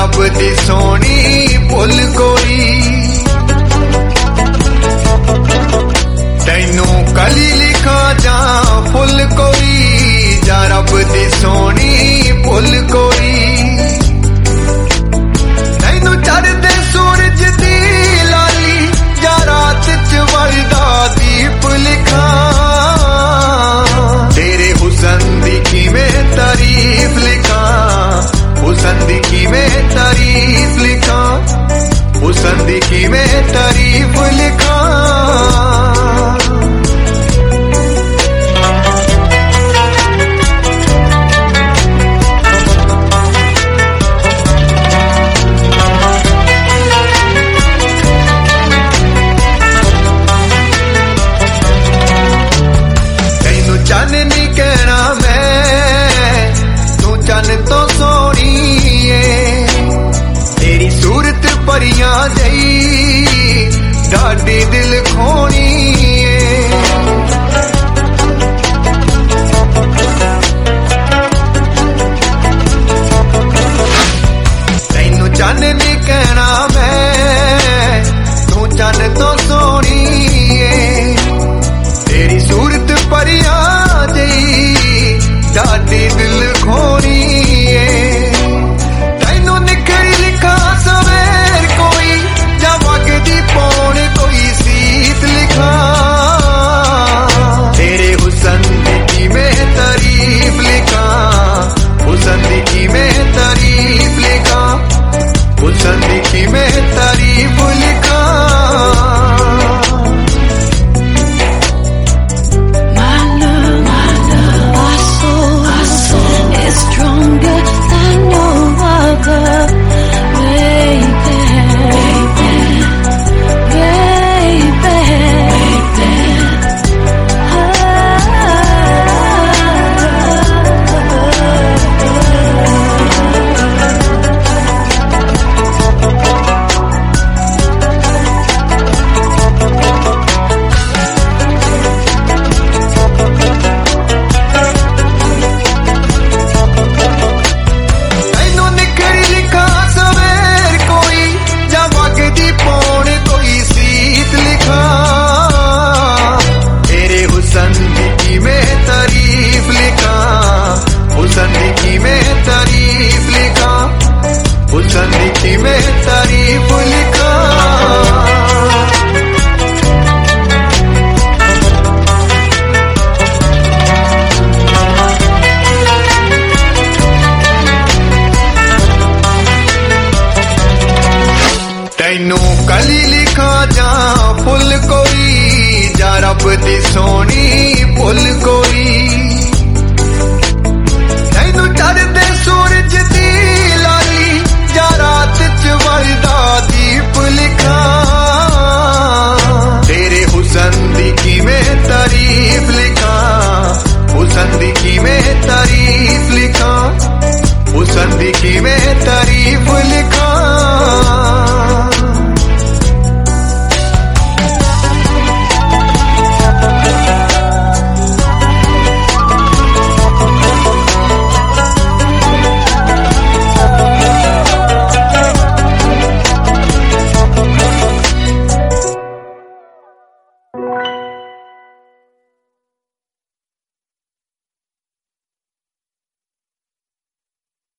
रब दी सोनी भुल कोई तैनू कली लिखा जा फुल कोई जा रब दी सोनी भुल कोई तैनू चढ़दे सूरज दी लाली जा रात च वरदा दीप लिखा तेरे हुसन दी किवें तारीफ लिखा हुसन दी किवें तारीफ लिखा हुसन दी किवें तारीफ लिखा तैनू चन नहीं कहना मैं तू चन तो सोनी है तेरी सूरत परियां जई डाडी दिल खोनी तैनू चन नहीं कहना मैं तू चन तो सोनी है तेरी सूरत परियां जई डाडी दिल खोनी तैनू निखरी लिखा सवेर कोई जा वगदी पौने कोई सीत लिखा तेरे हुसन दी किवें तारीफ लिखा हुसन दी किवें तारीफ लिखा हुसन दी किवें तारीफ लिखा हुसन दी किवें तारीफ लिखा हुसन दी किवें तारीफ लिखा तैनू कली लिखा जा फुल कोई जा रब दी सोनी भुल कोई तैनू चढ़दे सूरज दी लाली जा रात च वरदा दीप लिखा तेरे हुसन दी किवें तारीफ लिखा हुसन दी किवें तारीफ लिखा हुसन दी किवें तारीफ लिखा